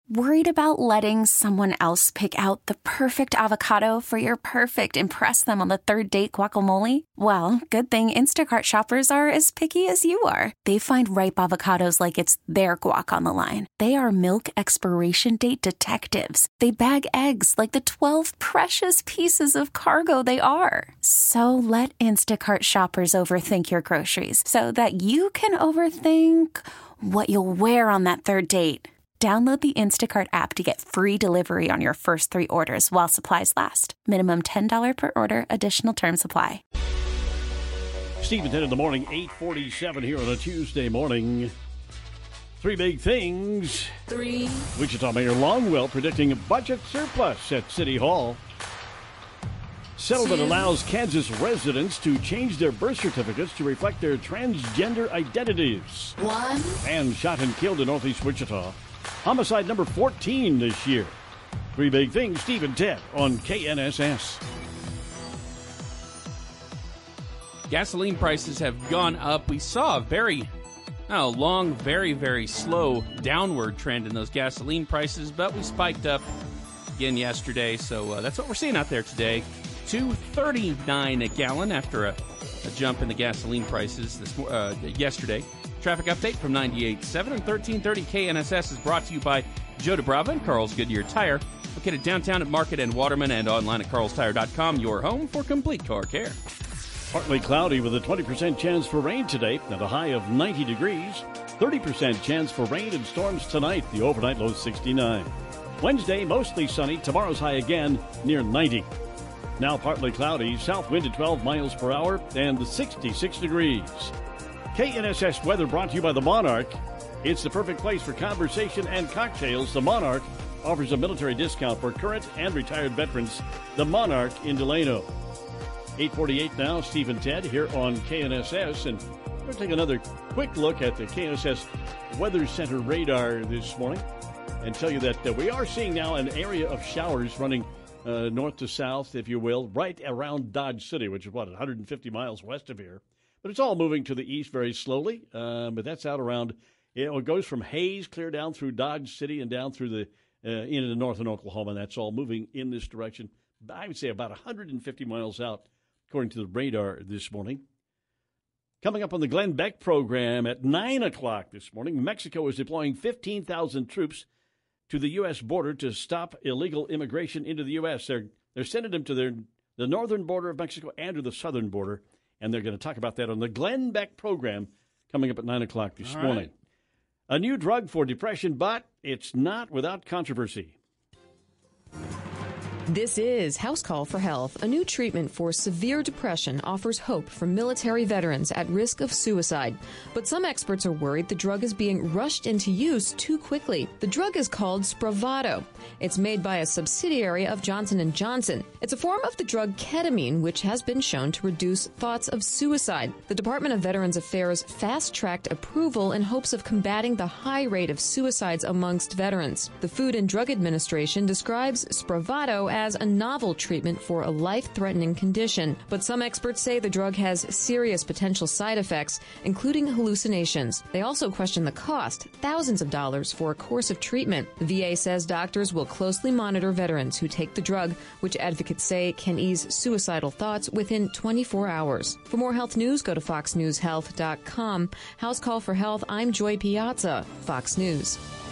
Worried about letting someone else pick out the perfect avocado for your perfect impress them on the third date guacamole? Well, good thing Instacart shoppers are as picky as you are. They find ripe avocados like it's their guac on the line. They are milk expiration date detectives. They bag eggs like the 12 precious pieces of cargo they are. So let Instacart shoppers overthink your groceries so that you can overthink what you'll wear on that third date. Download the Instacart app to get free delivery on your first 3 orders while supplies last. Minimum $10 per order. Additional terms apply. Steve and Ted in the morning, 8:47 here on a Tuesday morning. 3 big things. 3. Wichita Mayor Longwell predicting a budget surplus at City Hall. Settlement 2. allows Kansas residents to change their birth certificates to reflect their transgender identities. 1. Man shot and killed in Northeast Wichita. Homicide number 14 this year. 3 big things, Steve and Ted on KNSS. Gasoline prices have gone up. We saw a very long, very, very slow downward trend in those gasoline prices, but we spiked up again yesterday, so that's what we're seeing out there today. $2.39 a gallon after a jump in the gasoline prices yesterday. Traffic update from 98.7 and 1330 KNSS is brought to you by Joe DeBrava and Carl's Goodyear Tire, located downtown at Market and Waterman and online at carlstire.com, your home for complete car care. Partly cloudy with a 20% chance for rain today at a high of 90 degrees. 30% chance for rain and storms tonight. The overnight low 69. Wednesday, mostly sunny. Tomorrow's high again near 90. Now partly cloudy. South wind at 12 miles per hour and 66 degrees. KNSS weather brought to you by the Monarch. It's the perfect place for conversation and cocktails. The Monarch offers a military discount for current and retired veterans. The Monarch in Delano. 8:48 now, Steve and Ted here on KNSS. And we're going to take another quick look at the KNSS Weather Center radar this morning and tell you that we are seeing now an area of showers running north to south, if you will, right around Dodge City, which is, 150 miles west of here. But it's all moving to the east very slowly. But that's out around, it goes from Hayes clear down through Dodge City and down through into northern Oklahoma. And that's all moving in this direction. I would say about 150 miles out, according to the radar this morning. Coming up on the Glenn Beck program at 9 o'clock this morning, Mexico is deploying 15,000 troops to the U.S. border to stop illegal immigration into the U.S. They're sending them to the northern border of Mexico and to the southern border. And they're going to talk about that on the Glenn Beck program coming up at 9 o'clock this morning. A new drug for depression, but it's not without controversy. This is House Call for Health. A new treatment for severe depression offers hope for military veterans at risk of suicide. But some experts are worried the drug is being rushed into use too quickly. The drug is called Spravato. It's made by a subsidiary of Johnson & Johnson. It's a form of the drug ketamine, which has been shown to reduce thoughts of suicide. The Department of Veterans Affairs fast-tracked approval in hopes of combating the high rate of suicides amongst veterans. The Food and Drug Administration describes Spravato as a novel treatment for a life-threatening condition. But some experts say the drug has serious potential side effects, including hallucinations. They also question the cost, thousands of dollars for a course of treatment. The VA says doctors will closely monitor veterans who take the drug, which advocates say can ease suicidal thoughts within 24 hours. For more health news, go to foxnewshealth.com. House Call for Health, I'm Joy Piazza, Fox News.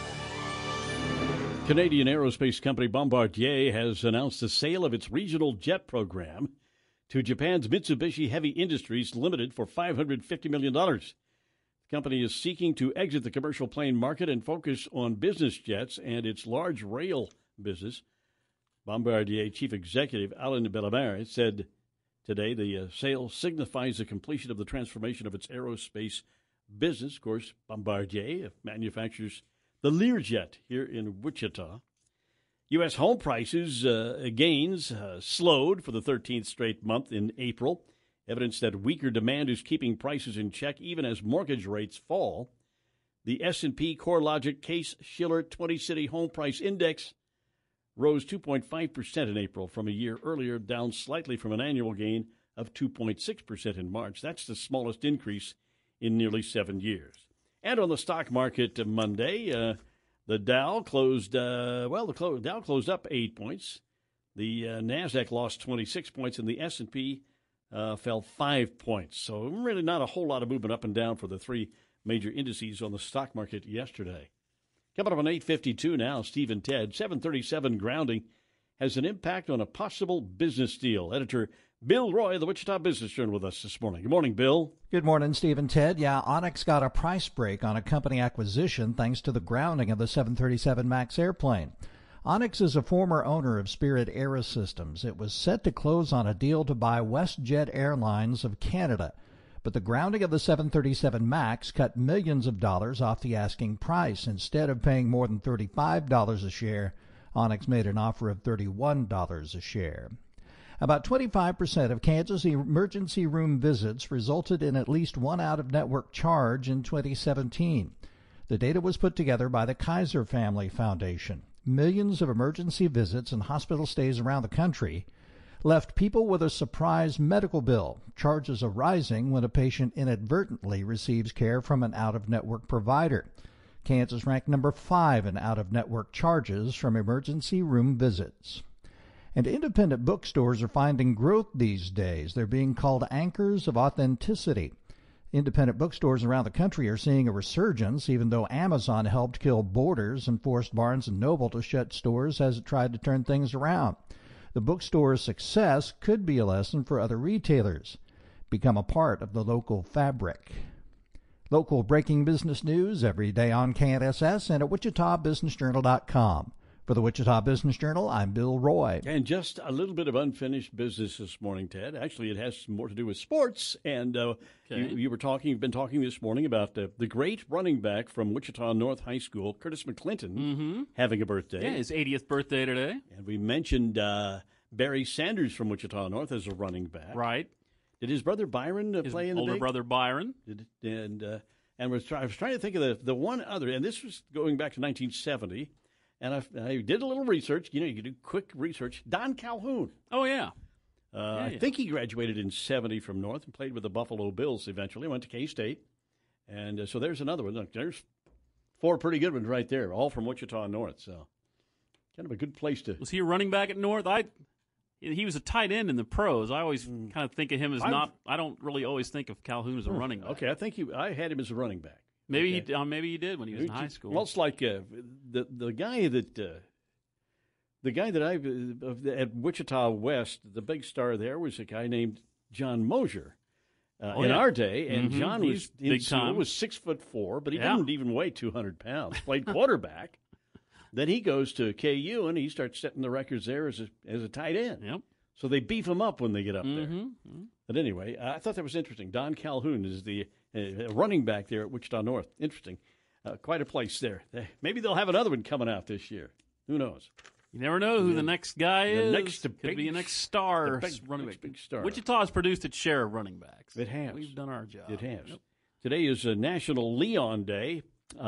Canadian aerospace company Bombardier has announced the sale of its regional jet program to Japan's Mitsubishi Heavy Industries Limited for $550 million. The company is seeking to exit the commercial plane market and focus on business jets and its large rail business. Bombardier Chief Executive Alain Bellemare said today the sale signifies the completion of the transformation of its aerospace business. Of course, Bombardier manufactures the Learjet here in Wichita. U.S. home prices gains slowed for the 13th straight month in April. Evidence that weaker demand is keeping prices in check even as mortgage rates fall. The S&P CoreLogic Case-Shiller 20-City Home Price Index rose 2.5% in April from a year earlier, down slightly from an annual gain of 2.6% in March. That's the smallest increase in nearly 7 years. And on the stock market Monday, The Dow closed, the Dow closed up 8 points. The NASDAQ lost 26 points, and the S&P fell 5 points. So really not a whole lot of movement up and down for the three major indices on the stock market yesterday. Coming up on 8:52 now, Steve and Ted. 737 grounding has an impact on a possible business deal. Editor Bill Roy of the Wichita Business Journal with us this morning. Good morning, Bill. Good morning, Steve and Ted. Yeah, Onyx got a price break on a company acquisition thanks to the grounding of the 737 MAX airplane. Onyx is a former owner of Spirit AeroSystems. It was set to close on a deal to buy WestJet Airlines of Canada, but the grounding of the 737 MAX cut millions of dollars off the asking price. Instead of paying more than $35 a share, Onyx made an offer of $31 a share. About 25% of Kansas emergency room visits resulted in at least one out-of-network charge in 2017. The data was put together by the Kaiser Family Foundation. Millions of emergency visits and hospital stays around the country left people with a surprise medical bill. Charges are rising when a patient inadvertently receives care from an out-of-network provider. Kansas ranked number 5 in out-of-network charges from emergency room visits. And independent bookstores are finding growth these days. They're being called anchors of authenticity. Independent bookstores around the country are seeing a resurgence, even though Amazon helped kill Borders and forced Barnes & Noble to shut stores as it tried to turn things around. The bookstore's success could be a lesson for other retailers. Become a part of the local fabric. Local breaking business news every day on KNSS and at WichitaBusinessJournal.com. For the Wichita Business Journal, I'm Bill Roy. And just a little bit of unfinished business this morning, Ted. Actually, it has more to do with sports. And you've been talking this morning about the great running back from Wichita North High School, Curtis McClinton, having a birthday. Yeah, his 80th birthday today. And we mentioned Barry Sanders from Wichita North as a running back. Right. Did his brother Byron play in the older brother Byron. And I was trying to think of the one other, and this was going back to 1970. And I did a little research. You can do quick research. Don Calhoun. Oh, yeah. I think he graduated in 70 from North and played with the Buffalo Bills eventually. Went to K-State. And so there's another one. Look, there's 4 pretty good ones right there, all from Wichita North. So kind of a good place to. Was he a running back at North? He was a tight end in the pros. I always kind of think of him as I don't really always think of Calhoun as a running back. Okay, I think I had him as a running back. Maybe he did when he was in high school. Well, it's like the guy that I at Wichita West, the big star there was a guy named John Mosier in our day, and John was 6'4", but he didn't even weigh 200 pounds. Played quarterback. Then he goes to KU and he starts setting the records there as a tight end. Yep. So they beef him up when they get up there. But anyway, I thought that was interesting. Don Calhoun is the running back there at Wichita North. Interesting. Quite a place there. Maybe they'll have another one coming out this year. Who knows? You never know who the next guy is. Could be a next star running back. Big star. Wichita has produced its share of running backs. It has. We've done our job. It has. Yep. Today is National Leon Day.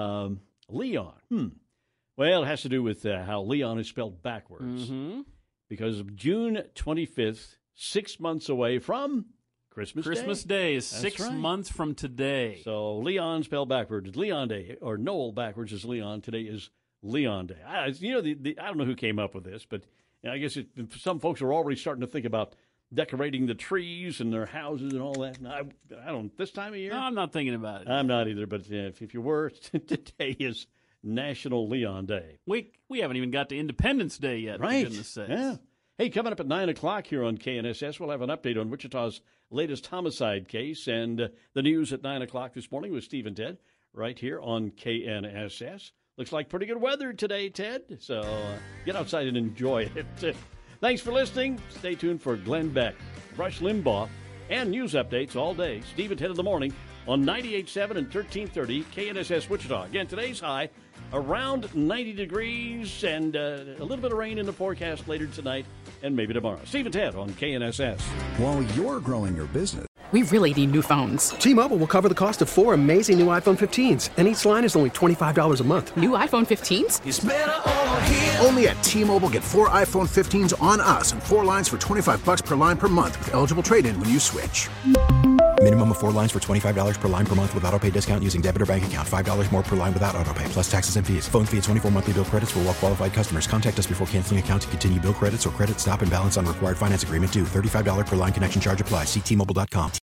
Leon. Well, it has to do with how Leon is spelled backwards. Because of June 25th, 6 months away from Christmas Day. Christmas Day is 6 months from today. So Leon spelled backwards is Leon Day, or Noel backwards is Leon. Today is Leon Day. I don't know who came up with this, but I guess some folks are already starting to think about decorating the trees and their houses and all that. And I don't this time of year. No, I'm not thinking about it. I'm not either, but if you were, today is National Leon Day. We haven't even got to Independence Day yet, right? For goodness sakes. Yeah. Hey, coming up at 9 o'clock here on KNSS, we'll have an update on Wichita's latest homicide case and the news at 9 o'clock this morning with Steve and Ted right here on KNSS. Looks like pretty good weather today, Ted, so get outside and enjoy it. Thanks for listening. Stay tuned for Glenn Beck, Rush Limbaugh, and news updates all day. Steve and Ted in the morning on 98.7 and 1330 KNSS Wichita. Again, today's high around 90 degrees and a little bit of rain in the forecast later tonight and maybe tomorrow. Steve and Ted on KNSS. While you're growing your business, we really need new phones. T-Mobile will cover the cost of 4 amazing new iPhone 15s, and each line is only $25 a month. New iPhone 15s? It's better over here. Only at T-Mobile, get 4 iPhone 15s on us and 4 lines for $25 per line per month with eligible trade-in when you switch. Minimum of 4 lines for $25 per line per month with autopay discount using debit or bank account. $5 more per line without autopay, plus taxes and fees. Phone fee at 24 monthly bill credits for well-qualified customers. Contact us before canceling account to continue bill credits or credit stop and balance on required finance agreement due. $35 per line connection charge applies. See T-Mobile.com.